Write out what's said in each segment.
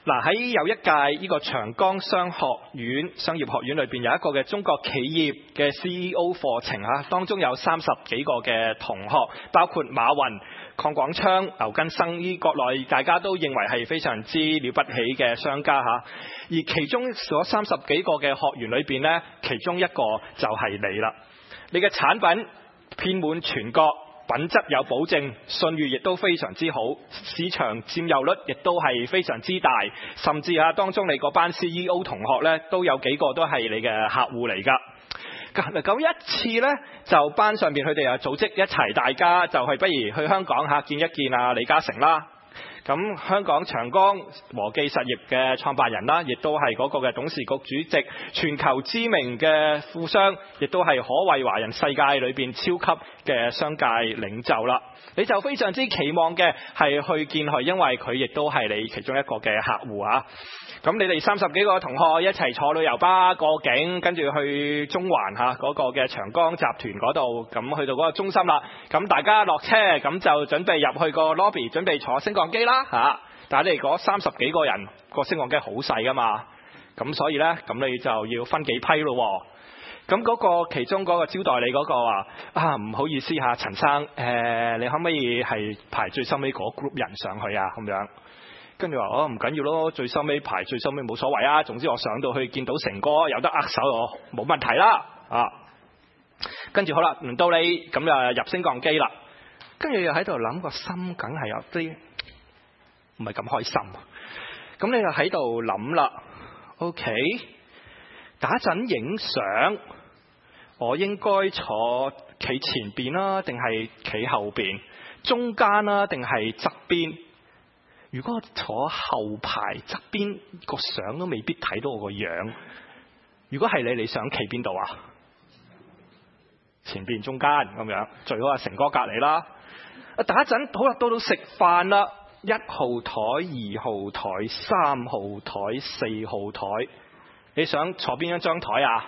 嗱，喺有一屆呢個長江商業學院裏邊有一個嘅中國企業嘅 CEO 課程嚇，當中有30幾個嘅同學，包括馬雲、鄺廣昌、牛根生，呢國內大家都認為係非常之了不起嘅商家嚇。而其中嗰30幾個嘅學員裏邊呢，其中一個就係你啦。你嘅產品遍滿全國，品質有保證，信譽亦都非常之好，市場佔有率亦都係非常之大，甚至當中你嗰班 CEO 同學呢，都有幾個都係你嘅客戶嚟㗎。咁一次呢，就班上邊佢哋組織一齊，大家就係不如去香港見一見李嘉誠啦。咁香港長江和記實業嘅創辦人啦，亦都係嗰個嘅董事局主席，全球知名嘅富商，亦都係可謂華人世界裏邊超級嘅商界領袖啦。你就非常之期望嘅係去見佢，因為佢亦都係你其中一個嘅客戶啊。咁你哋30幾個同學一齊坐旅遊巴過境，跟住去中環嗰個嘅長江集團嗰度，咁去到嗰個中心啦。咁大家落車，咁就準備入去個 lobby，準備坐升降機啦嚇。但係你哋嗰30幾個人個升降機好細噶嘛，咁所以呢，咁你就要分幾批咯。咁嗰個其中嗰個招待你嗰個話唔好意思嚇，陳生，你可唔可以係排最收尾嗰 group 人上去啊？咁樣。跟住話唔緊要咯，最收尾排最收尾冇所謂啊。總之我上到去見到成哥有得握手，我冇問題啦啊。跟住好啦，輪到你咁就入升降機啦。跟住又喺度諗，個心梗係有啲唔係咁開心。咁你又喺度諗啦 ，OK， 打陣影相，我應該坐企前邊啦，定係企後邊？中間啦，定係側邊？如果我坐後排側邊，個相都未必睇到我個樣。如果係你想企邊度啊？前邊、中間咁樣，最好係成哥隔離啦。打一陣好啦，到食飯啦，1號台、2號台、3號台、4號台，你想坐邊一張台啊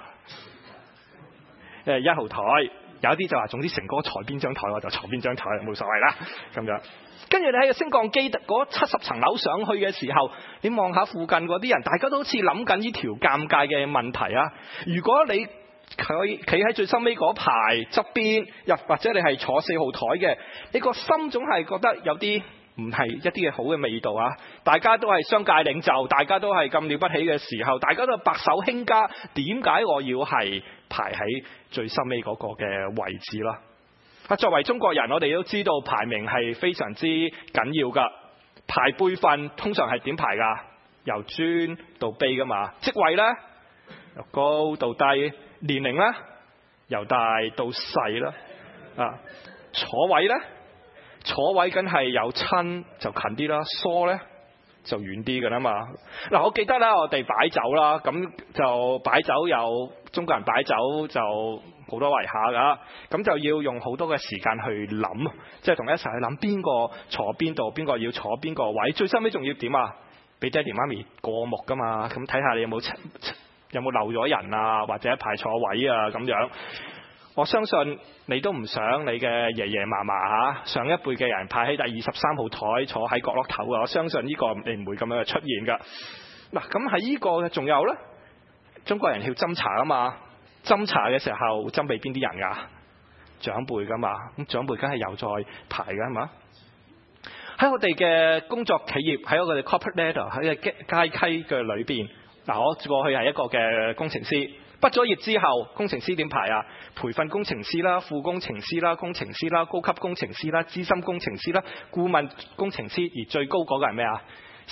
？1號台，有啲就話總之成哥坐邊張台我就坐邊張台，冇所謂啦咁樣。跟住你喺個升降機嗰70層樓上去嘅時候，你望下附近嗰啲人，大家都好似諗緊呢條尷尬嘅問題啊！如果你企喺最收尾嗰排側邊，又或者你係坐4號台嘅，你個心總係覺得有啲唔係一啲嘅好嘅味道啊！大家都係商界領袖，大家都係咁了不起嘅時候，大家都白手興家，點解我要係排喺最收尾嗰個嘅位置啦？作為中國人，我哋都知道排名係非常之緊要噶。排輩份通常係點排噶？由尊到卑噶嘛。職位呢，由高到低，年齡呢，由大到細啦。坐位呢，坐位梗係有親就近啲啦，疏呢就遠啲噶啦嘛。我記得啦，我哋擺酒啦，咁就擺酒有中國人擺酒就好多圍下噶，咁就要用好多嘅時間去諗，即係同一齊去諗邊個坐邊度，邊個要坐邊個位，最收尾仲要點啊？俾爹哋媽咪過目噶嘛，咁睇下你有冇漏咗人啊，或者排錯位啊咁樣。我相信你都唔想你嘅爺爺嫲嫲上一輩嘅人排喺第23號台坐喺角落頭啊！我相信呢個你唔會咁樣出現噶。嗱，咁喺呢個仲有呢？中國人要斟茶啊嘛。斟茶嘅時候斟俾邊啲人㗎？長輩㗎嘛，咁長輩梗係有再排㗎係嘛？喺我哋嘅工作企業，喺我哋 corporate ladder 喺個階梯嘅裏邊，我過去係一個嘅工程師，畢咗業之後，工程師點排啊？培訓工程師啦、副工程師啦、工程師啦、高級工程師啦、資深工程師啦、顧問工程師，而最高嗰個係咩啊？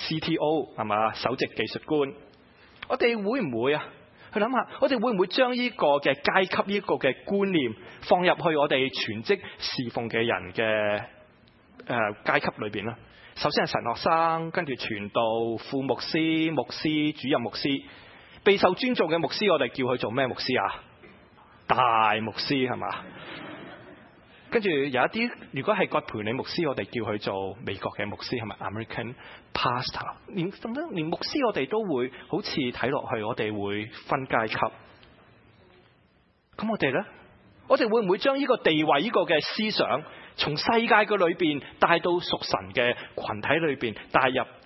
CTO 係嘛？首席技術官。我哋會唔會啊？去諗下，我哋會唔會將呢個嘅階級呢個嘅觀念放入去我哋全職侍奉嘅人嘅階級裏邊呢？首先係神學生，跟住傳道、副牧師、牧師、主任牧師，備受尊重嘅牧師，我哋叫佢做咩牧師啊？大牧師係嘛？跟住有一啲，如果係葛培理牧師，我哋叫佢做美國嘅牧師，係咪 American Pastor？ 連牧師我哋都會好似睇落去，我哋會分階級。咁我哋呢？我哋會唔會將呢個地位呢個嘅思想，從世界嘅裏邊帶到屬神嘅群體裏邊，帶入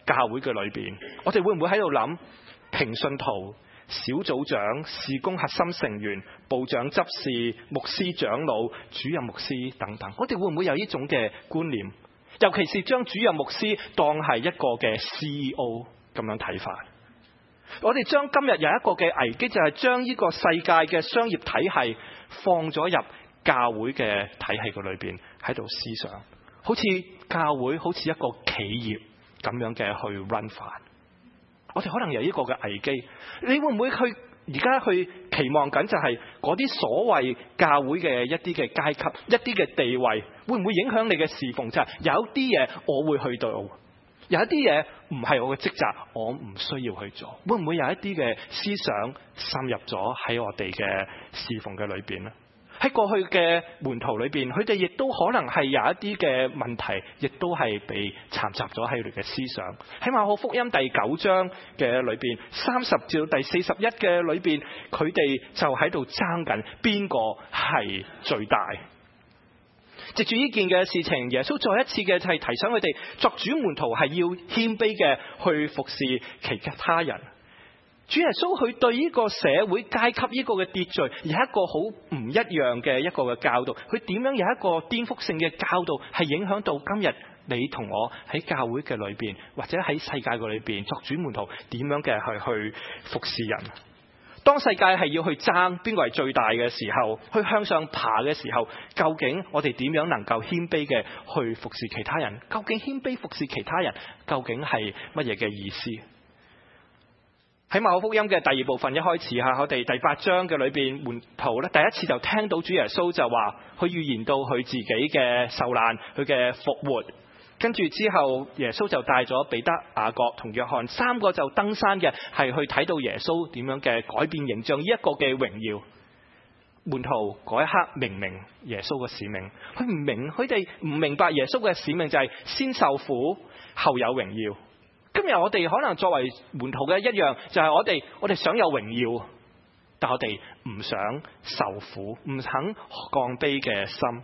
教會嘅裏邊，我哋會唔會喺度諗平信徒、小組長、事工核心成員、部長執事、牧師長老、主任牧師等等？我哋會唔會有呢種嘅觀念？尤其是將主任牧師當係一個嘅 CEO 咁樣睇法。我哋將今日有一個嘅危機，就係將呢個世界嘅商業體系放咗入教會嘅體系嘅裏邊，喺度思想，好似教會好似一個企業咁樣嘅去 run 法。我哋可能有呢個嘅危機，你會唔會去而家去期望緊就係嗰啲所謂教會嘅一啲嘅階級、一啲嘅地位，會唔會影響你嘅侍奉？就係有啲嘢我會去到，有一啲嘢唔係我嘅職責，我唔需要去做。會唔會有一啲嘅思想滲入咗喺我哋嘅侍奉嘅裏邊呢？喺過去嘅門徒裏邊，佢哋亦都可能係有一啲嘅問題，亦都係被摻雜咗喺佢哋嘅思想。喺馬可福音第9章嘅裏邊，30至到第41嘅裏邊，佢哋就喺度爭緊邊個係最大。藉住呢件嘅事情，耶穌再一次嘅就係提醒佢哋，作主門徒係要謙卑嘅去服侍其他人。主耶穌佢對呢個社會階級呢個嘅秩序有一個好唔一樣嘅一個嘅教導，佢點樣有一個顛覆性嘅教導，係影響到今日你同我喺教會嘅裏邊，或者喺世界嘅裏邊作主門徒點樣嘅去服侍人。當世界係要去爭邊個係最大嘅時候，去向上爬嘅時候，究竟我哋點樣能夠謙卑嘅去服侍其他人？究竟謙卑服侍其他人究竟係乜嘢嘅意思？喺馬可福音嘅第2部分一開始吓，我哋第8章嘅裏邊，門徒咧第一次就聽到主耶穌就話，佢預言到佢自己嘅受難，佢嘅復活。跟住之後，耶穌就帶咗彼得、雅各同約翰3個就登山嘅，係去睇到耶穌點樣嘅改變形象，呢一個嘅榮耀。門徒嗰一刻明明耶穌嘅使命，佢哋唔明白耶穌嘅使命就係先受苦後有榮耀。今日我哋可能作為門徒嘅一樣，就係我哋想有榮耀，但我哋唔想受苦，唔肯降卑嘅心。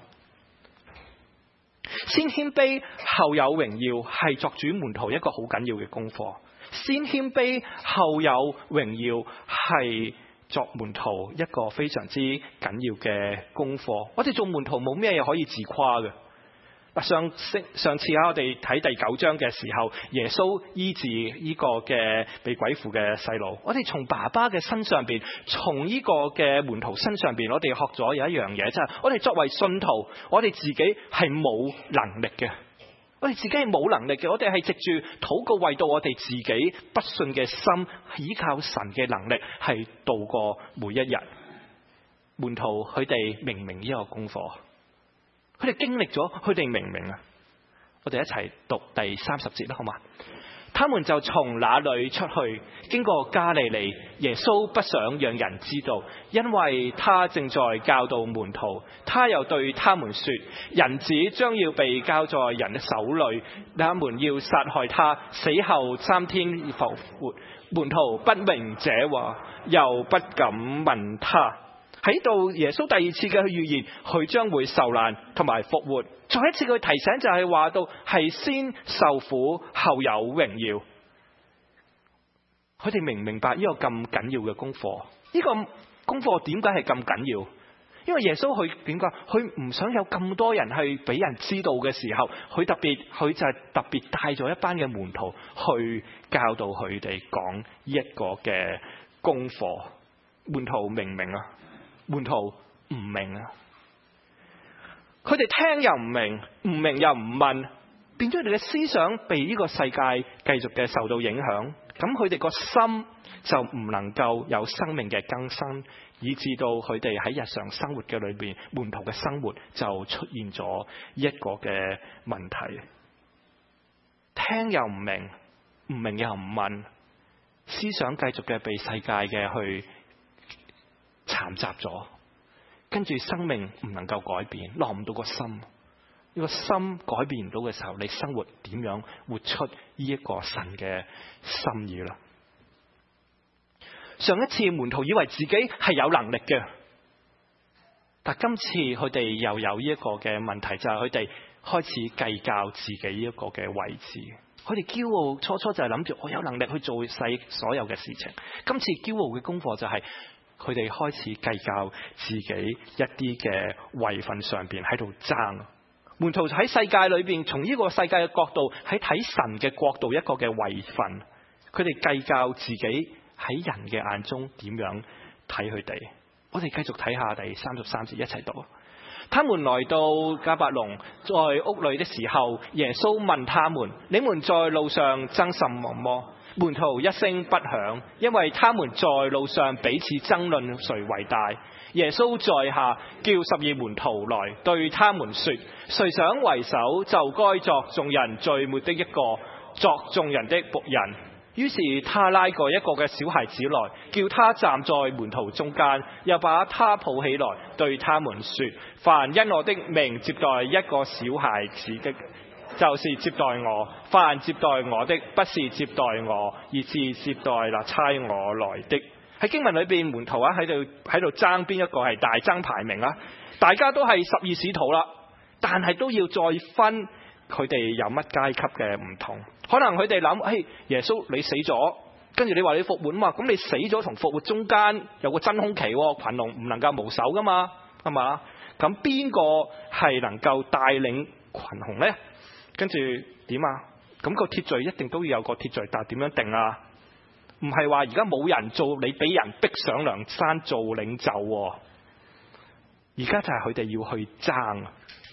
先謙卑後有榮耀，係作主門徒一個好緊要嘅功課。先謙卑後有榮耀，係作門徒一個非常之緊要嘅功課。我哋做門徒冇咩嘢可以自誇嘅。上次我哋睇第9章嘅時候，耶穌醫治呢個嘅被鬼附嘅細路。我哋從爸爸嘅身上邊，從呢個嘅門徒身上邊，我哋學咗有一樣嘢，就係我哋作為信徒，我哋自己係冇能力嘅。我哋自己係冇能力嘅，我哋係藉住禱告為到我哋自己不信嘅心，依靠神嘅能力係度過每一日。門徒佢哋明唔明呢個功課？佢哋經歷咗，佢哋明唔明啊？我哋一齊讀第30節啦，好嘛？他們就從那裏出去，經過加利利。耶穌不想讓人知道，因為他正在教導門徒。他又對他們說：人子將要被交在人的手裏，他們要殺害他，死後3天復活。門徒不明這話，又不敢問他。喺度耶穌第2次嘅預言，佢將會受難同埋復活。再一次佢提醒就係話到係先受苦後有榮耀。佢哋明唔明白呢個咁緊要嘅功課？呢個功課點解係咁緊要？因為耶穌佢點解？佢唔想有咁多人去俾人知道嘅時候，佢就係特別帶咗一班嘅門徒去教導佢哋講呢一個嘅功課。門徒明唔明啊？門徒唔明啊！佢哋聽又唔明，唔明又唔問，變咗佢哋嘅思想被呢個世界繼續嘅受到影響，咁佢哋個心就唔能夠有生命嘅更新，以致到佢哋喺日常生活嘅裏邊，門徒嘅生活就出現咗一個嘅問題。聽又唔明，唔明又唔問，思想繼續嘅被世界嘅去摻雜咗，跟住生命唔能夠改變，落唔到個心。呢個心改變唔到嘅時候，你生活點樣活出呢一個神嘅心意啦？上一次門徒以為自己係有能力嘅，但今次佢哋又有呢一個嘅問題，就係佢哋開始計較自己呢一個嘅位置。 佢哋驕傲初初就係諗住我有能力去做世所有嘅事情。今次驕傲嘅功課就係佢哋開始計較自己一啲嘅位份上邊喺度爭。門徒喺世界裏邊，從呢個世界嘅角度，喺睇神嘅角度一個嘅位份，佢哋計較自己喺人嘅眼中點樣睇佢哋。我哋繼續睇下第33節，一齊讀。他們來到迦百農，在屋裏的時候，耶穌問他們：你們在路上爭什麼？門徒一聲不響，因為他們在路上彼此爭論誰為大。耶穌在下叫12門徒來，對他們說：誰想為首，就該作眾人最末的一個，作眾人的僕人。於是他拉過一個嘅小孩子來，叫他站在門徒中間，又把他抱起來，對他們說：凡因我的名接待一個小孩子的，就是接待我；凡接待我的，不是接待我，而是接待那差我來的。喺經文裏邊，門徒喺度爭邊一個係大，爭排名啊！大家都係12使徒啦，但係都要再分佢哋有乜階級嘅唔同。可能佢哋諗，耶穌你死咗，跟住你話你復活嘛，咁你死咗同復活中間有個真空期，群龍唔能夠無首噶嘛，係嘛？咁邊個係能夠帶領群雄呢？跟住點啊？咁個秩序一定都要有個秩序，但係點樣定啊？唔係話而家冇人做，你俾人逼上梁山做領袖，而家就係佢哋要去爭。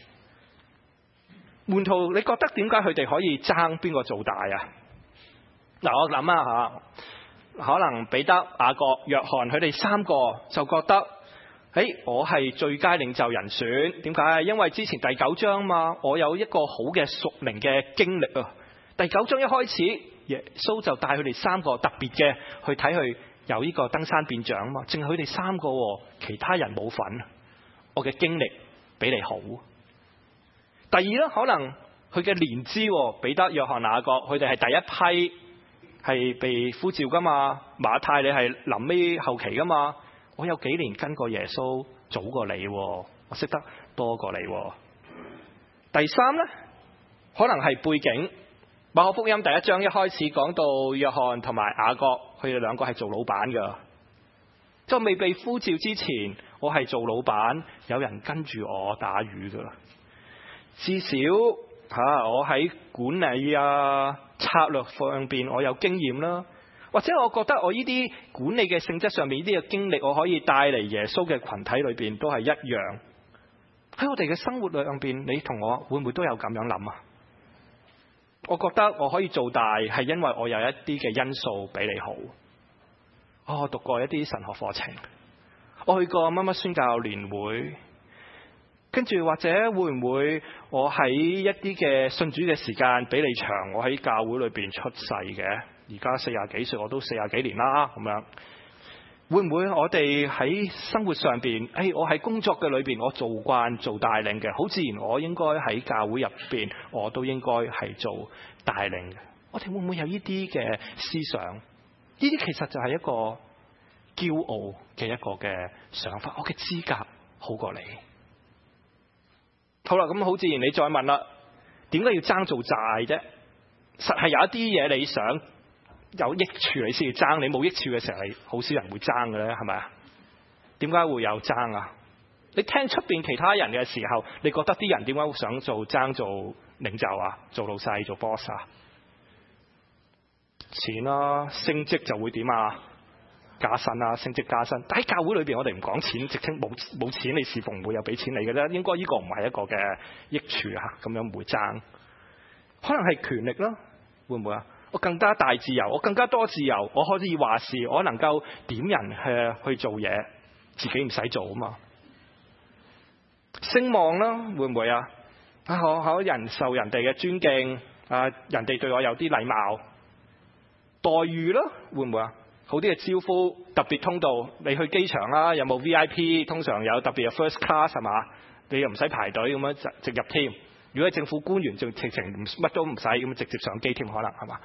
門徒，你覺得點解佢哋可以爭邊個做大啊？嗱，我諗啊吓，可能彼得、雅各、約翰佢哋3個就覺得，我係最佳領袖人選。點解？因為之前第9章嘛，我有一個好嘅屬靈嘅經歷啊。第9章一開始，耶穌就帶佢哋3個特別嘅去睇佢有呢個登山變像嘛，淨係佢哋3個，其他人冇份。我嘅經歷比你好。第二咧，可能佢嘅年資，彼得、約翰、雅各，佢哋係第一批係被呼召噶嘛。馬太你係臨尾後期噶嘛。我有幾年跟過耶穌，早過你，我識得多過你。第三咧，可能係背景。馬可福音第1章一開始講到約翰同埋雅各，佢哋2個係做老闆噶。就未被呼召之前，我係做老闆，有人跟住我打魚噶。至少我喺管理策略上邊我有經驗啦，或者我覺得我呢啲管理嘅性質上面呢啲嘅經歷，我可以帶嚟耶穌嘅群體裏邊都係一樣。喺我哋嘅生活裏邊，你同我會唔會都有咁樣諗啊？我覺得我可以做大係因為我有一啲嘅因素比你好。我讀過一啲神學課程，我去過乜乜宣教聯會。跟住或者會唔會我喺一啲嘅信主嘅時間比你長，我喺教會裏邊出世嘅，而家40幾歲，我都40幾年啦，咁樣會唔會我哋喺生活上邊，我喺工作嘅裏邊我做慣做帶領嘅，好自然我應該喺教會入邊我都應該係做帶領嘅。我哋會唔會有呢啲嘅思想？呢啲其實就係一個驕傲嘅一個嘅想法，我嘅資格好過你。好啦，咁好自然你再問啦，點解要爭做大啫？實係有一啲嘢你想有益處你先要爭，你冇益處嘅時候係好少人會爭嘅咧，係咪啊？點解會有爭啊？你聽出邊其他人嘅時候，你覺得啲人點解會想爭做領袖啊？做老細做 boss 啊？錢啦，升職就會點啊？加薪啊，升職加薪。但喺教會裏邊，我哋唔講錢，直情冇錢你侍奉唔會有俾錢你嘅啫。應該呢個唔係一個嘅益處啊，咁樣唔會爭。可能係權力啦，會唔會啊？我更加大自由，我更加多自由，我可以話事，我能夠點人去做嘢，自己唔使做啊嘛。聲望啦，會唔會啊？我人受人哋嘅尊敬啊，人哋對我有啲禮貌。待遇啦，會唔會啊？好啲嘅招呼，特別通道，你去機場啦，有冇 VIP？ 通常有特別嘅 first class 係嘛？你又唔使排隊咁樣直入添。如果係政府官員，就直情乜都唔使咁直接上機添，可能係嘛？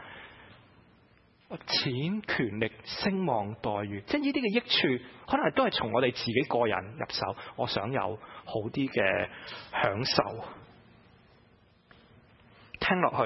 錢、權力、聲望、待遇，即係呢啲嘅益處，可能都係從我哋自己個人入手。我想有好啲嘅享受，聽落去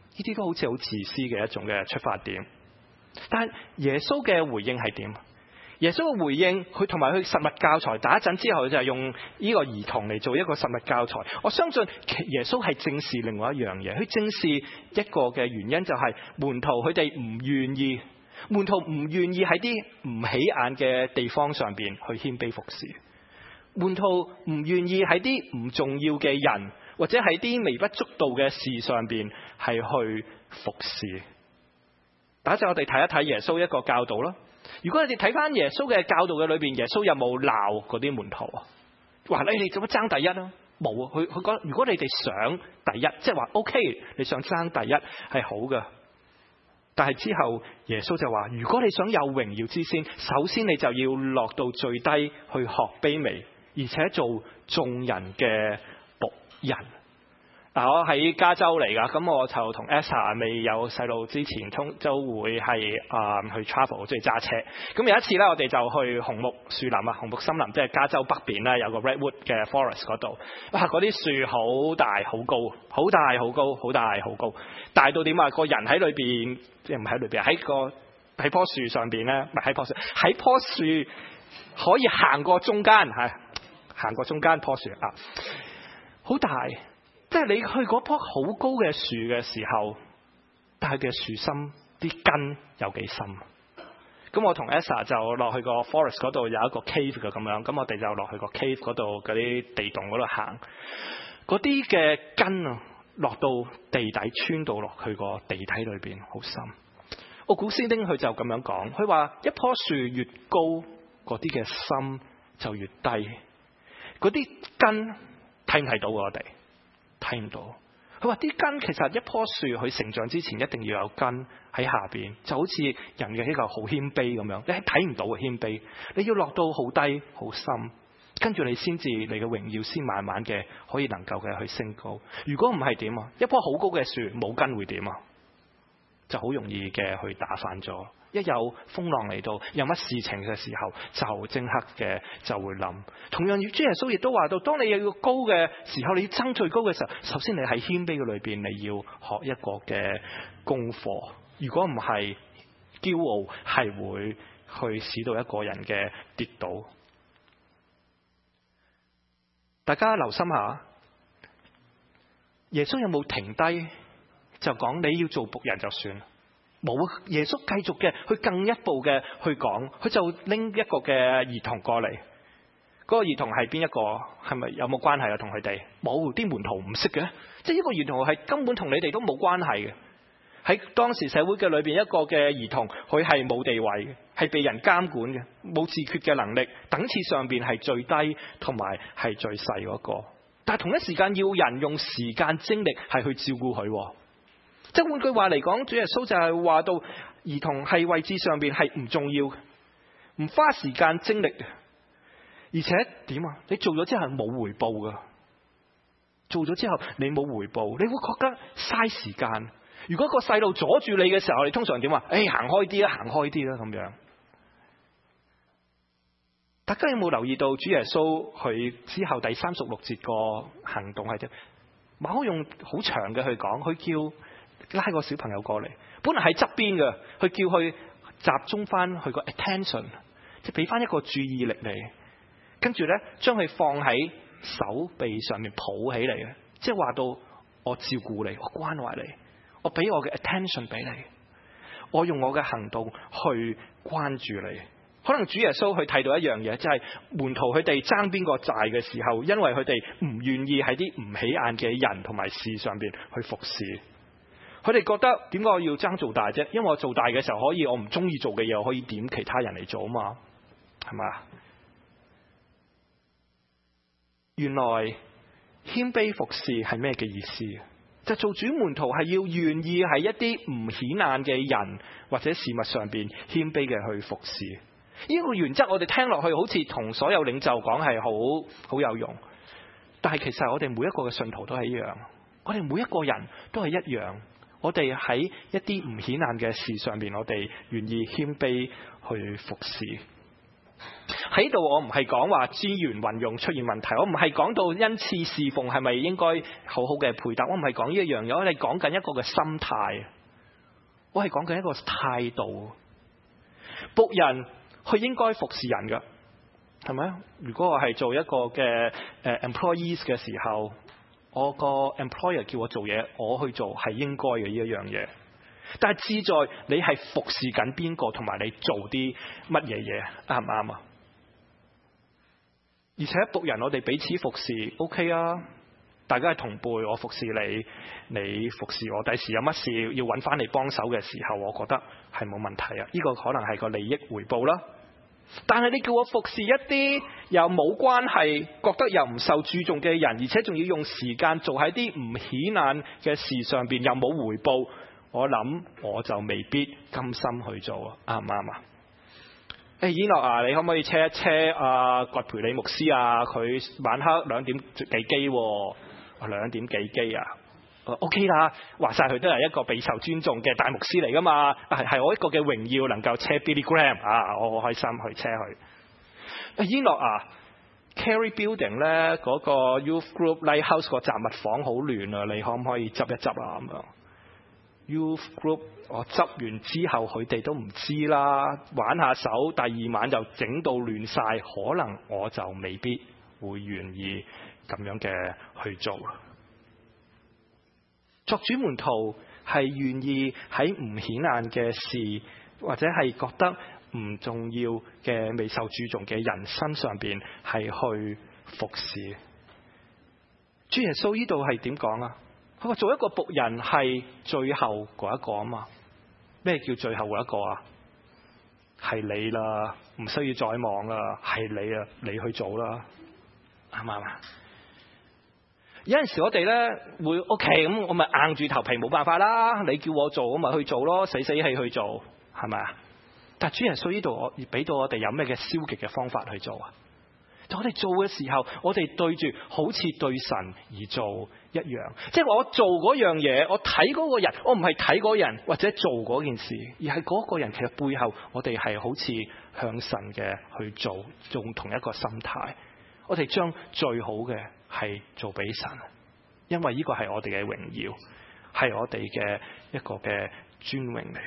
呢啲都好似好自私嘅一種嘅出發點。但係耶穌嘅回應係點？耶穌嘅回應，佢同埋佢實物教材打一陣之後，就係用呢個兒童嚟做一個實物教材。我相信耶穌係正視另外一樣嘢，佢正視一個嘅原因就係門徒佢哋唔願意，門徒唔願意喺啲唔起眼嘅地方上邊去謙卑服侍，門徒唔願意喺啲唔重要嘅人或者喺啲微不足道嘅事上邊係去服侍。等一陣我哋睇一睇耶穌一個教導啦。如果你哋睇翻耶穌嘅教導嘅裏邊，耶穌有冇鬧嗰啲門徒啊？話你哋做乜爭第一啊？冇啊！佢講，如果你哋想第一，即係話 OK， 你想爭第一係好嘅。但係之後耶穌就話，如果你想有榮耀之先，首先你就要落到最低去學卑微，而且做眾人嘅僕人。我喺加州嚟㗎，咁我就同 Esther 未有細路之前，都會係去 travel， 即係揸車。咁有一次咧，我哋就去紅木樹林啊，紅木森林，即係加州北邊咧有個 Redwood 嘅 forest 嗰度。哇！嗰啲樹好大好高，好大好高，好大好高，大到點啊？個人喺裏邊，即係唔喺裏邊，喺棵樹上邊咧，唔係喺棵樹，喺棵樹可以行過中間，係行過中間棵樹啊，好大。即係你去嗰棵好高嘅樹嘅時候，但係嘅樹心啲根有幾深？咁我同 Esther 就落去個 forest 嗰度有一個 cave 嘅咁樣，咁我哋就落去個 cave 嗰度嗰啲地洞嗰度行，嗰啲嘅根啊落到地底穿到落去個地底裏邊好深。奧古斯丁佢就咁樣講，佢話一棵樹越高，嗰啲嘅心就越低，嗰啲根睇唔睇到我哋？睇唔到。佢話啲根其實一棵樹佢成長之前一定要有根喺下邊，就好似人嘅呢個好謙卑咁樣，你係睇唔到嘅謙卑，你要落到好低好深，跟住你先至你嘅榮耀先慢慢嘅可以能夠嘅去升高。如果唔係點啊？一棵好高嘅樹冇根會點啊？就好容易嘅去打翻咗。一有風浪嚟到，有乜事情嘅時候，就即刻嘅就會冧。同樣，主耶穌亦都話到，當你又要高嘅時候，你要爭最高嘅時候，首先你喺謙卑嘅裏邊，你要學一個嘅功課。如果唔係，驕傲係會去使到一個人嘅跌倒。大家留心下，耶穌有冇停低就講你要做僕人就算？冇，耶穌繼續嘅去更一步嘅去講，佢就拎一個嘅兒童過嚟。嗰個兒童係邊一個？係咪有冇關係啊？同佢哋冇，啲門徒唔識嘅，即係呢個兒童係根本同你哋都冇關係嘅。喺當時社會嘅裏邊，一個嘅兒童佢係冇地位嘅，係被人監管嘅，冇自決嘅能力，等次上邊係最低同埋係最細嗰個。但係同一時間要人用時間精力係去照顧佢。即係換句話嚟講，主耶穌就係話到兒童係位置上邊係唔重要嘅，唔花時間精力嘅，而且點啊？你做咗之後係冇回報噶，做咗之後你冇回報，你會覺得嘥時間。如果個細路阻住你嘅時候，你通常點啊？行開啲啦，行開啲啦咁樣。大家有冇留意到主耶穌佢之後第36節個行動係點？馬可用好長嘅去講，佢叫拉個小朋友過嚟，本來喺側邊嘅，佢叫佢集中翻佢個 attention， 即係俾翻一個注意力嚟，跟住咧將佢放喺手臂上面抱起嚟嘅，即係話到我照顧你，我關懷你，我俾我嘅 attention 俾你，我用我嘅行動去關注你。可能主耶穌去睇到一樣嘢，就係門徒佢哋爭邊個債嘅時候，因為佢哋唔願意喺啲唔起眼嘅人同埋事上邊去服侍。佢哋覺得點解我要爭做大啫？因為我做大嘅時候可以，我唔中意做嘅嘢我可以點其他人嚟做啊嘛，係咪啊？原來謙卑服侍係咩嘅意思？就做主門徒係要願意喺一啲唔顯眼嘅人或者事物上邊謙卑嘅去服侍。呢個原則我哋聽落去好似同所有領袖講係好有用，但係其實我哋每一個嘅信徒都係一樣，我哋每一個人都係一樣。我哋喺一啲唔顯眼嘅事上面，我哋願意謙卑去服侍。 喺度我唔係講話資源運用出現問題，我唔係講到恩賜侍奉係咪應該好好嘅配搭，我唔係講呢一樣嘢，我係講緊一個嘅心態，我係講緊一個態度。僕人佢應該服侍人㗎，係咪？如果我係做一個嘅employees 嘅時候，我個 employer 叫我做嘢，我去做係應該嘅呢一樣嘢。但係志在你係服侍緊邊個，同埋你做啲乜嘢嘢，啱唔啱啊？而且僕人我哋彼此服侍 OK 啊，大家係同輩，我服侍你，你服侍我，第時有乜事要揾翻你幫手嘅時候，我覺得係冇問題啊。呢個可能係個利益回報啦。但係你叫我服侍一啲又冇關係，覺得又唔受注重嘅人，而且仲要用時間做喺啲唔顯眼嘅事上邊，又冇回報，我諗我就未必甘心去做啊，啱唔啱啊？以諾啊，你可唔可以車一車葛培理牧師啊？佢晚黑2點幾機，2點幾機啊？OK 啦，話晒佢都係一個備受尊重嘅大牧師嚟噶嘛，係我一個嘅榮耀能夠車 Billy Graham 啊，我好開心去車佢。以諾啊 ，Carey Building 咧嗰個 Youth Group Lighthouse 個雜物房好亂啊，你可唔可以執一執啊？咁樣 Youth Group 我執完之後佢哋都唔知啦，玩下手，第2晚就整到亂晒，可能我就未必會願意咁樣嘅去做。作主門徒係願意喺唔顯眼嘅事，或者係覺得唔重要嘅未受注重嘅人身上邊係去服侍。主耶穌呢度係點講啊？佢話做一個僕人係最後嗰一個啊嘛。咩叫最後嗰一個啊？係你啦，唔需要再望啦，係你啊，你去做啦，啱唔啱啊？有陣時我哋咧會 OK， 咁我咪硬住頭皮冇辦法啦，你叫我做我咪去做咯，死死氣去做，係咪啊？但係主耶穌呢度我俾到我哋有咩嘅消極嘅方法去做啊？就我哋做嘅時候，我哋對住好似對神而做一樣，即係我做嗰樣嘢，我睇嗰個人，我唔係睇嗰人或者做嗰件事，而係嗰個人其實背後我哋係好似向神嘅去做，用同一個心態，我哋將最好嘅係做俾神，因為呢個係我哋嘅榮耀，係我哋嘅一個嘅尊榮嚟。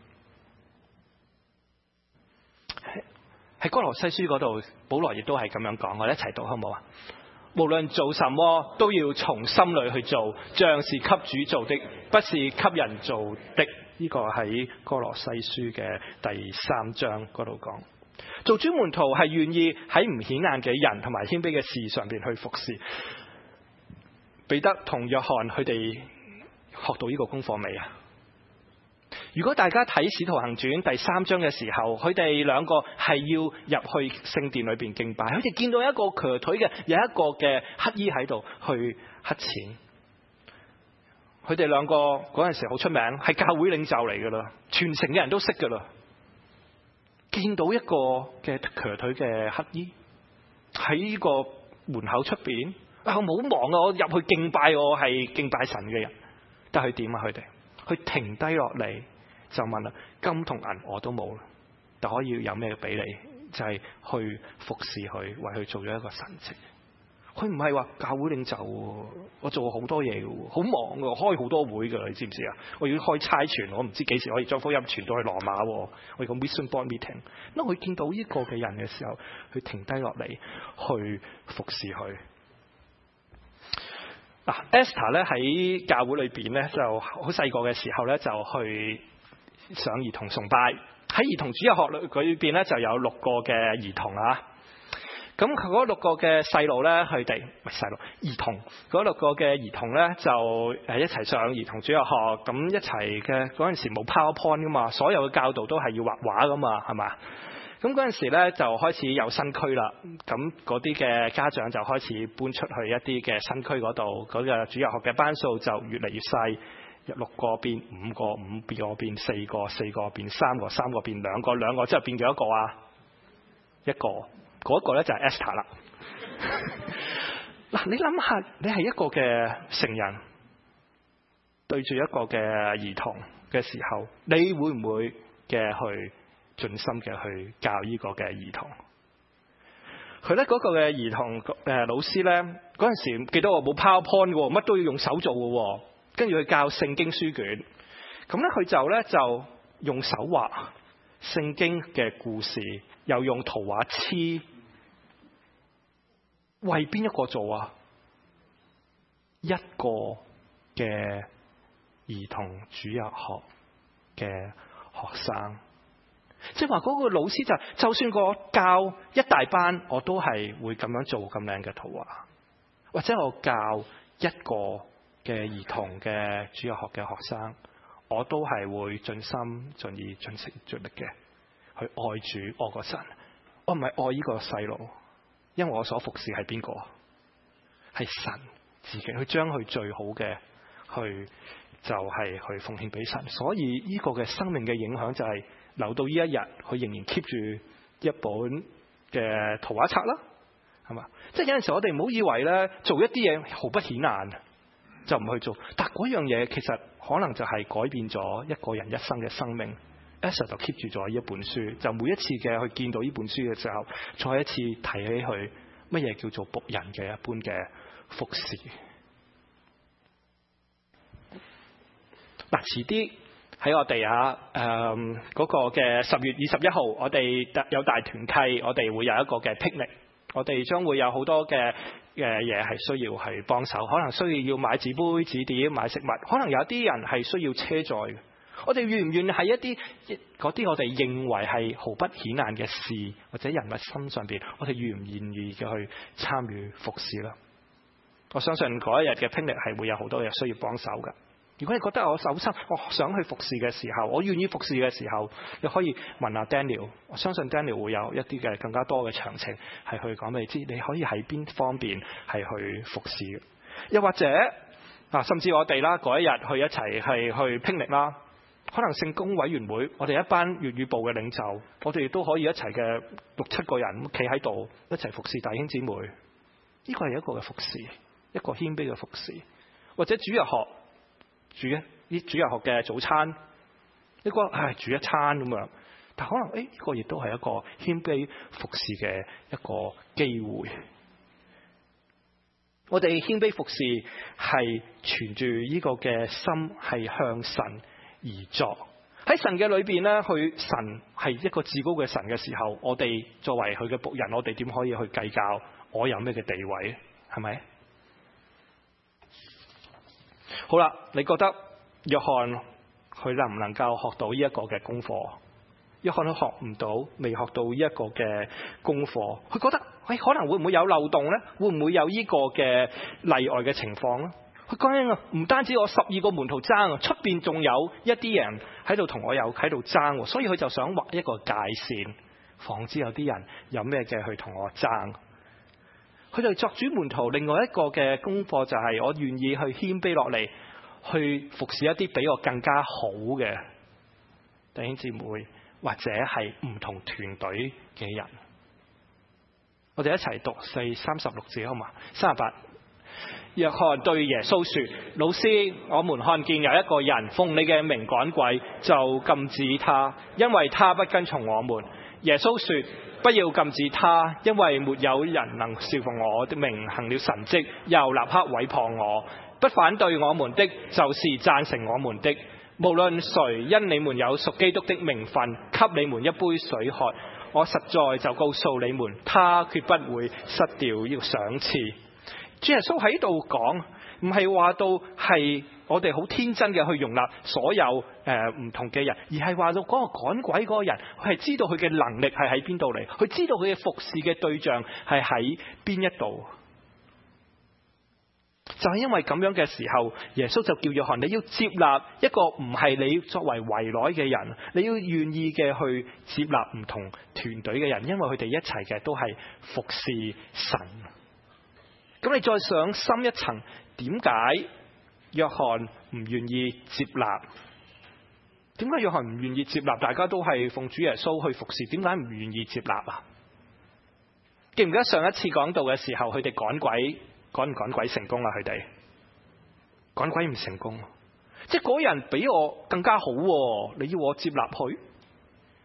喺哥羅西書嗰度，保羅亦都係咁樣講，我哋一齊讀好唔好啊？無論做什麼，都要從心裏去做，像是給主做的，不是給人做的。呢個喺哥羅西書嘅第3章嗰度講，做主門徒係願意喺唔顯眼嘅人同埋謙卑嘅事上邊去服侍。彼得同約翰佢哋學到呢個功課未啊？如果大家睇《使徒行傳》第3章嘅時候，佢哋兩個係要入去聖殿裏邊敬拜，佢哋見到一個瘸腿嘅，有一個嘅乞衣喺度去乞錢。佢哋兩個嗰陣時好出名，係教會領袖嚟噶啦，全城嘅人都識噶啦。見到一個嘅瘸腿嘅乞衣喺呢個門口出邊，我冇忙啊，我入去敬拜，我係敬拜神嘅人。但係點啊？佢停低落嚟就問啦：金同銀我都冇啦，但可以有咩俾你？就係去服侍佢，為佢做咗一個神蹟。佢唔係話教會領袖，我做好多嘢嘅，好忙嘅，開好多會嘅，你知唔知啊？我要開差傳，我唔知幾時可以將福音傳到去羅馬，我要個 mission board meeting。咁佢見到呢個嘅人嘅時候，佢停低落嚟去服侍佢。Esther 咧喺教會裏邊咧就好細個嘅時候咧就去上兒童崇拜，喺兒童主日學裏邊咧就有6個嘅兒童啊。咁佢嗰6個嘅細路咧，佢哋兒童嗰6個嘅兒童咧就一齊上兒童主日學，咁一齊嘅嗰陣時冇 PowerPoint 噶嘛，所有嘅教導都係要畫畫噶嘛，係嘛？咁嗰陣時咧就開始有新區啦，咁嗰啲嘅家長就開始搬出去一啲嘅新區嗰度，嗰個主日學嘅班數就越嚟越細，由6個變5個，5個變4個，4個變3個，3個變2個，2個之後變幾多個啊？1個，嗰個咧就係 Esther 啦。嗱，你諗下，你係一個嘅成人對住一個嘅兒童嘅時候，你會唔會嘅去盡心嘅去教呢個嘅兒童？ 佢咧嗰個嘅兒童老師咧嗰陣時記得我冇 PowerPoint 喎，乜都要用手做嘅喎。跟住佢教聖經書卷，咁咧佢就用手畫聖經嘅故事，又用圖畫黐。為邊一個做啊？一個嘅兒童主日學嘅學生，即係話嗰個老師就算我教一大班，我都係會咁樣做咁靚嘅圖畫，或者我教一個嘅兒童嘅主日學嘅學生，我都係會盡心盡意盡情盡力嘅去愛主愛個神。我唔係愛呢個細路，因為我所服侍係邊個？係神自己，去將佢最好嘅去奉獻俾神。所以呢個嘅生命嘅影響就係留到呢一日，佢仍然 keep 住一本嘅圖畫冊啦，係嘛？即係有陣時我哋唔好以為咧做一啲嘢毫不顯眼就唔去做，但嗰樣嘢其實可能就係改變咗一個人一生嘅生命。Esther 就 keep 住咗呢一本書，就每一次嘅去見到呢本書嘅時候，再一次提起佢乜嘢叫做僕人嘅一般嘅服侍。嗱，遲啲喺我哋嗰個嘅10月21號，我哋有大團契，我哋會有一個嘅 picnic， 我哋將會有好多嘅嘢係需要去幫手，可能需要買紙杯、紙碟、買食物，可能有啲人係需要車載嘅。我哋願唔願意喺一啲嗰啲我哋認為係毫不顯眼嘅事或者人物身上邊，我哋願唔願意嘅去參與服侍啦？我相信嗰一日嘅 picnic係會有好多嘢需要幫手㗎。如果你覺得我手心我想去服侍嘅時候，我願意服侍嘅時候，你可以問下 Daniel， 我相信 Daniel 會有一啲嘅更加多嘅詳情係去講俾你知，你可以喺邊方面係去服侍嘅。又或者甚至我哋啦嗰一日去一齊係去 picnic 啦，可能聖工委員會，我哋一班粵語部嘅領袖，我哋亦都可以一齊嘅6-7個人企喺度一齊服侍弟兄姊妹。呢個係一個嘅服侍，一個謙卑嘅服侍。或者主日學主日學嘅早餐，一個煮一餐咁樣，但可能呢個亦都係一個謙卑服侍嘅一個機會。我哋謙卑服侍係存住呢個嘅心，係向神而作。喺神嘅裏邊咧，神係一個至高嘅神嘅時候，我哋作為佢嘅僕人，我哋點可以去計較我有咩嘅地位？係咪？好啦，你覺得約翰佢能唔能夠學到呢一個嘅功課？約翰都學唔到，未學到呢一個嘅功課。佢覺得可能會唔會有漏洞呢？會唔會有呢個嘅例外嘅情況呢？佢講緊唔單止我12個門徒爭，出邊仲有一啲人喺度同我喺度爭，所以佢就想畫一個界線，防止有啲人有咩嘅去同我爭。佢哋作主門徒另外一個嘅功課就係我願意去謙卑落嚟，去服侍一啲比我更加好嘅弟兄姊妹，或者係唔同團隊嘅人。我哋一齊讀36節好嘛？38。約翰對耶穌說：老師，我們看見有一個人奉你嘅名趕鬼，就禁止他，因為他不跟從我們。耶穌說：不要禁止他，因為沒有人能侍奉我的名行了神蹟，又立刻毀謗我。不反對我們的，就是贊成我們的。無論誰因你們有屬基督的名分，給你們一杯水喝，我實在就告訴你們，他決不會失掉呢個賞賜。主耶穌喺度講，唔係話到係我哋好天真嘅去容納所有唔同嘅人，而係話到嗰個趕鬼嗰個人，佢係知道佢嘅能力係喺邊度嚟，佢知道佢嘅服侍嘅對象係喺邊一度。就係因為咁樣嘅時候，耶穌就叫約翰，你要接納一個唔係你作為圍內嘅人，你要願意嘅去接納唔同團隊嘅人，因為佢哋一齊嘅都係服侍神。咁你再上深一層，點解約翰唔願意接納？點解約翰唔願意接納？大家都係奉主耶穌去服侍，點解唔願意接納啊？記唔記得上一次講道嘅時候，佢哋趕唔趕鬼成功啊？佢哋趕鬼唔成功，即係嗰人比我更加好，你要我接納佢？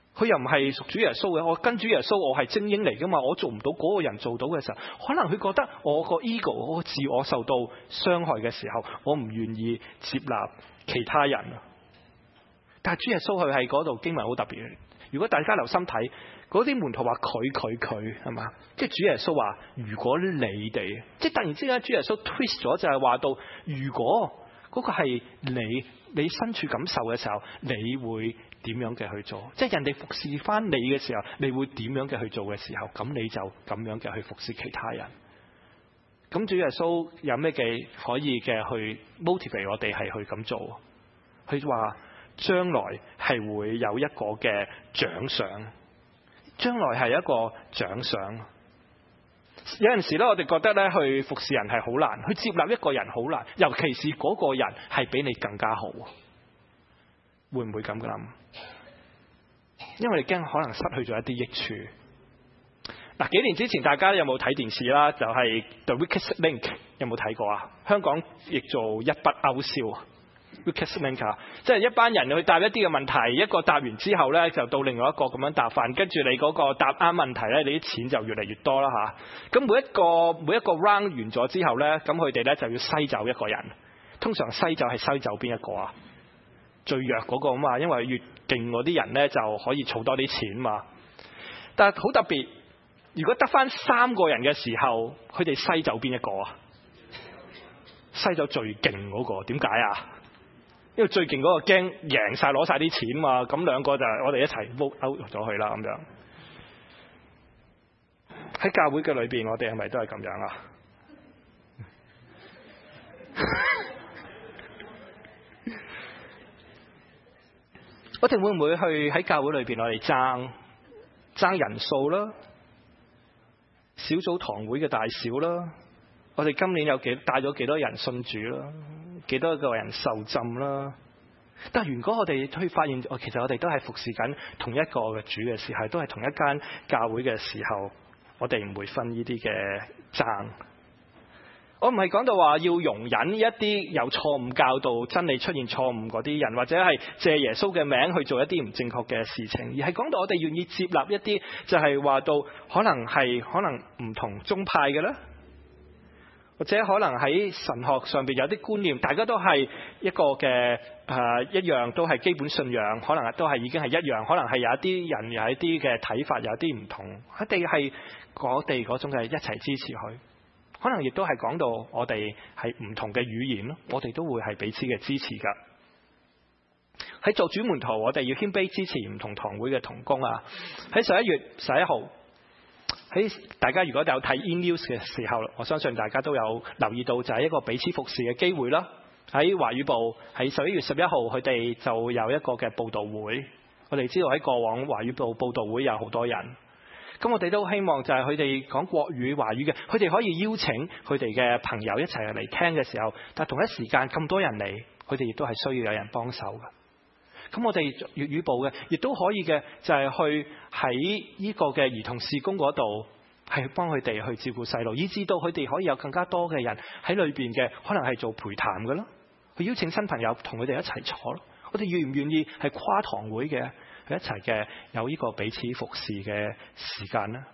佢又唔係屬主耶穌嘅，我跟主耶穌，我係精英嚟噶嘛，我做唔到嗰個人做到嘅時候，可能佢覺得我個 ego， 我個自我受到傷害嘅時候，我唔願意接納其他人。但係主耶穌佢喺嗰度經文好特別嘅，如果大家留心睇，嗰啲門徒話佢係嘛，即係主耶穌話如果你哋，即係突然之間主耶穌 twist 咗，就係話到如果嗰個係你身處感受嘅時候，你會點樣嘅去做？即係人哋服侍翻你嘅時候，你會點樣嘅去做嘅時候，咁你就咁樣嘅去服侍其他人。咁主耶穌有咩嘅可以嘅去 motivate 我哋係去咁做？佢話將來係會有一個嘅獎賞，將來係一個獎賞。有陣時咧，我哋覺得咧去服侍人係好難，去接納一個人好難，尤其是嗰個人係比你更加好，會唔會咁諗？因為你驚可能失去咗一啲益處。嗱，幾年之前大家有冇睇電視啦？就係 The Weakest Link， 有冇睇過啊？香港譯做一筆勾銷。Weakest Link， 即係一班人去答一啲嘅問題，一個答完之後咧，就到另外一個咁樣答返，跟住你嗰個答啱問題咧，你啲錢就越嚟越多啦嚇。咁每一個 round 完咗之後咧，咁佢哋咧就要篩走一個人。通常篩走係篩走邊一個啊？最弱嗰個啊嘛，因為越勁嗰啲人咧就可以儲多啲錢嘛。但係好特別，如果得返3個人嘅時候，佢哋篩走邊一個啊？篩走最勁嗰個，點解啊？因為最勁嗰個驚贏晒攞晒啲錢嘛，咁2個就我哋一齊 vote out 咗佢啦咁樣。喺教會嘅裏邊，我哋係咪都係咁樣啊？我哋會唔會去喺教會裏邊我哋爭人數啦，小組堂會嘅大小啦，我哋今年有帶咗幾多人信主啦？幾多個人受浸啦？但係如果我哋去發現，其實我哋都係服侍緊同一個嘅主嘅時候，都係同一間教會嘅時候，我哋唔會分呢啲嘅爭。我唔係講到話要容忍一啲有錯誤教導真理出現錯誤嗰啲人，或者係借耶穌嘅名去做一啲唔正確嘅事情，而係講到我哋願意接納一啲，就係話到可能唔同宗派嘅啦。或者可能喺神學上邊有啲觀念，大家都係一個嘅一樣，都係基本信仰，可能都係已經係一樣，可能係有一啲人有一啲嘅睇法，有啲唔同。我哋係我哋嗰種嘅一齊支持佢，可能亦都係講到我哋係唔同嘅語言咯，我哋都會係彼此嘅支持㗎。喺做主門徒，我哋要謙卑支持唔同堂會嘅同工啊！喺11月11號。喺大家如果有睇 E-News 嘅時候，我相信大家都有留意到，就係一個彼此服侍嘅機會啦。喺華語部喺11月11號，佢哋就有一個嘅報道會。我哋知道喺過往華語部報道會有好多人，咁我哋都希望就係佢哋講國語華語嘅，佢哋可以邀請佢哋嘅朋友一齊嚟聽嘅時候，但同一時間咁多人嚟，佢哋亦都係需要有人幫手㗎。咁我哋粵語部嘅，亦都可以嘅，就係去喺呢個嘅兒童事工嗰度，係幫佢哋去照顧細路，以至到佢哋可以有更加多嘅人喺裏邊嘅，可能係做陪談嘅咯，去邀請新朋友同佢哋一齊坐咯。我哋願唔願意係跨堂會嘅，去一齊嘅有呢個彼此服侍嘅時間呢？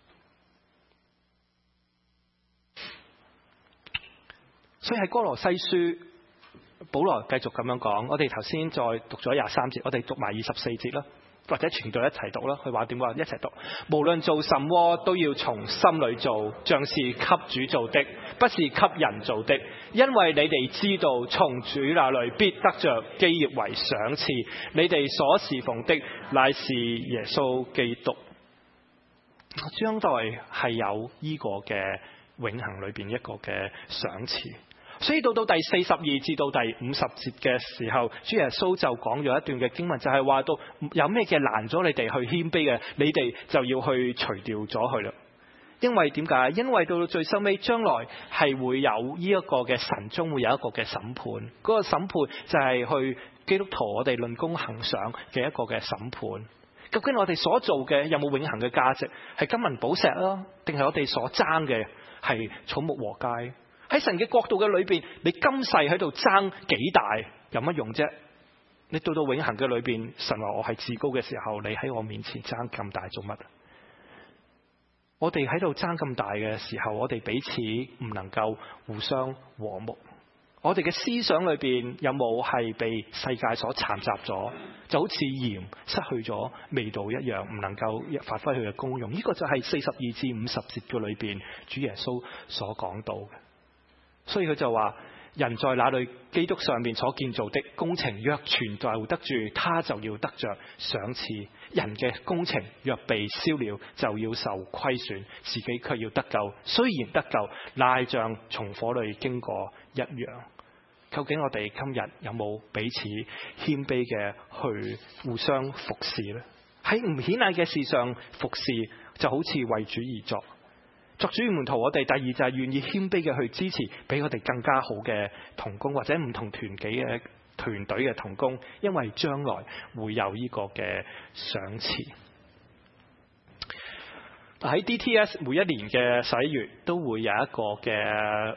所以喺哥羅西書，保羅繼續咁樣講，我哋頭先再讀咗23節，我哋讀埋24節啦，或者全隊一齊讀啦。佢話點話？一齊讀，無論做什麼都要從心裏做，像是給主做的，不是給人做的，因為你哋知道從主那裏必得着基業為賞賜，你哋所侍奉的乃是耶穌基督。將來係有呢個嘅永恆裏邊一個嘅賞賜。所以到第42至到第50節嘅時候，主耶穌就講咗一段嘅經文，就係話到有咩嘅攔咗你哋去謙卑嘅，你哋就要去除掉咗佢啦。因為點解？因為到最收尾，將來係會有呢一個嘅神中會有一個嘅審判，嗰個審判就係去基督徒我哋論功行賞嘅一個嘅審判。究竟我哋所做嘅有冇永恆嘅價值？係金銀寶石啦，定係我哋所爭嘅係草木禾秸？喺神嘅國度嘅裏邊，你今世喺度爭幾大有乜用啫？ 你到永恆嘅裏邊，神話我係至高嘅時候，你喺我面前爭咁大做乜？我哋喺度爭咁大嘅時候，我哋彼此唔能夠互相和睦。我哋嘅思想裏邊有冇係被世界所摻雜咗？就好似鹽失去咗味道一樣，唔能夠發揮佢嘅功用。呢個就係42至50節嘅裏邊，主耶穌所講到嘅。所以佢就話：人在那裏基督上面所建造的工程若存在得住，他就要得着賞賜；人嘅工程若被燒了，就要受虧損，自己卻要得救。雖然得救，乃像從火裏經過一樣。究竟我哋今日有冇彼此謙卑嘅去互相服侍呢？喺唔顯眼嘅事上服侍，就好似為主而作。作主門徒，我哋第二就係願意謙卑嘅去支持比我哋更加好嘅同工或者唔同團隊嘅同工，因為將來會有呢個嘅賞賜。喺 DTS 每一年嘅11月都會有一個嘅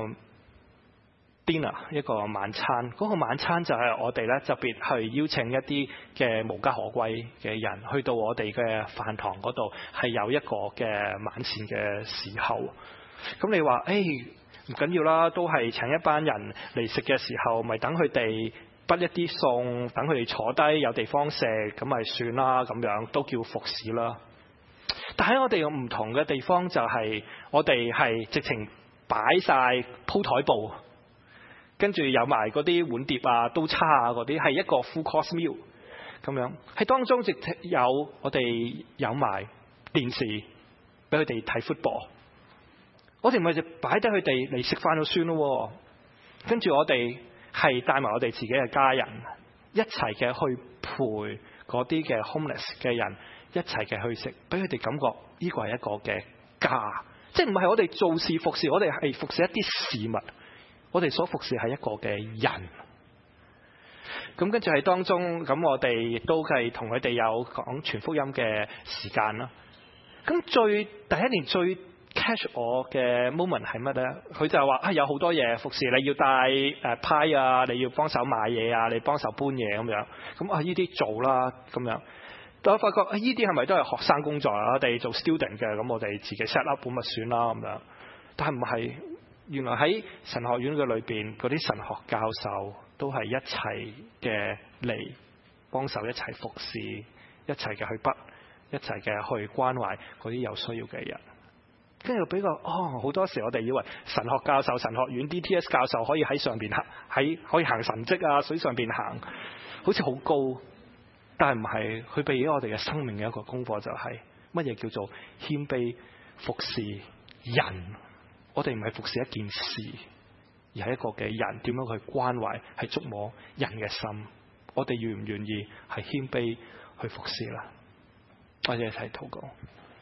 dinner， 一個晚餐。嗰個晚餐就係我哋咧特別去邀請一啲嘅無家可歸嘅人去到我哋嘅飯堂嗰度，係有一個嘅晚膳嘅時候。咁你話唔緊要啦，都係請一班人嚟食嘅時候，咪等佢哋畢一啲餸，等佢哋坐低有地方食，咁咪算啦，咁樣都叫服侍啦。但喺我哋有唔同嘅地方，就係我哋係直情擺晒鋪台布，跟住有埋嗰啲碗碟啊、刀叉啊嗰啲，係一個 full course meal 咁樣。喺當中直情有我哋有埋電視俾佢哋睇 football。我哋咪就擺低佢哋嚟食飯就算咯。跟住我哋係帶埋我哋自己嘅家人一齊嘅去陪嗰啲嘅 homeless 嘅人一齊嘅去食，俾佢哋感覺呢個係一個嘅家，即係唔係我哋做事服侍，我哋係服侍一啲事物。我哋所服侍係一個嘅人。咁跟住喺當中，咁我哋亦都係同佢哋有講傳福音嘅時間啦。咁第一年最 catch 我嘅 moment 係乜咧？佢就係話有好多嘢服侍，你要帶派啊，你要幫手買嘢啊，你幫手搬嘢咁樣。咁呢啲做啦咁樣。但我發覺呢啲係咪都係學生工作啊？我哋做 student 嘅，咁我哋自己 set up 咁咪算啦咁樣。但係唔係，原來喺神學院嘅裏邊，嗰啲神學教授都係一齊嘅嚟幫手，一齊服侍，一齊嘅去筆，一齊嘅去關懷嗰啲有需要嘅人。跟住比較好多時我哋以為神學教授、神學院 DTS 教授可以喺上邊行，可以行神蹟啊，水上邊行，好似好高。但係唔係，佢俾我哋嘅生命嘅一個功課就係乜嘢叫做謙卑服侍人。我哋唔係服侍一件事，而係一個嘅人，點樣去關懷，係觸摸人嘅心。我哋願唔願意係謙卑去服侍啦？我哋一齊禱告。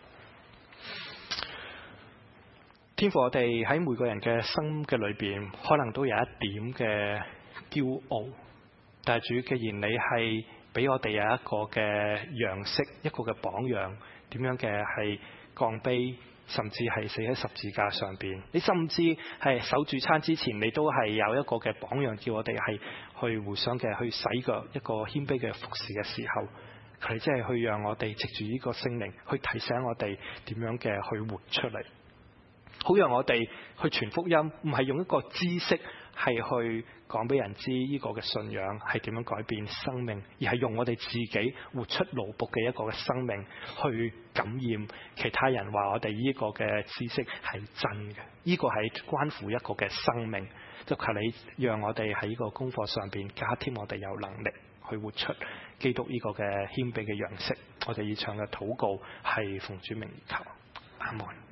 天父，我哋喺每個人嘅心嘅裏邊，可能都有一點嘅驕傲。但係主，既然你係俾我哋有一個嘅樣式，一個嘅榜樣，點樣嘅係降卑，甚至係死喺十字架上邊。你甚至係守主餐之前，你都係有一個嘅榜樣，叫我哋係去互相嘅去洗腳，一個謙卑嘅服侍嘅時候，佢即係去讓我哋藉住呢個聖靈去提醒我哋點樣嘅去活出嚟，好讓我哋去傳福音，唔係用一個知識係去講俾人知呢個嘅信仰係點樣改變生命，而係用我哋自己活出奴僕嘅一個嘅生命去感染其他人，話我哋呢個嘅知識係真嘅。呢個係關乎一個嘅生命，就求你讓我哋喺呢個功課上邊加添我哋有能力去活出基督呢個嘅謙卑嘅樣式。我哋以上嘅禱告係奉主名而求，阿門。